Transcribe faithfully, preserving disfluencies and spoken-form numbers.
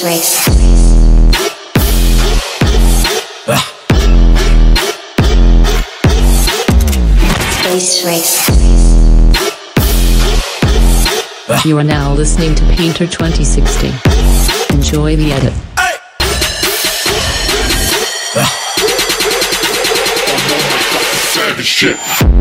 Race. Space Race. You are now listening to Painter twenty sixty. Enjoy the edit. Savage shit.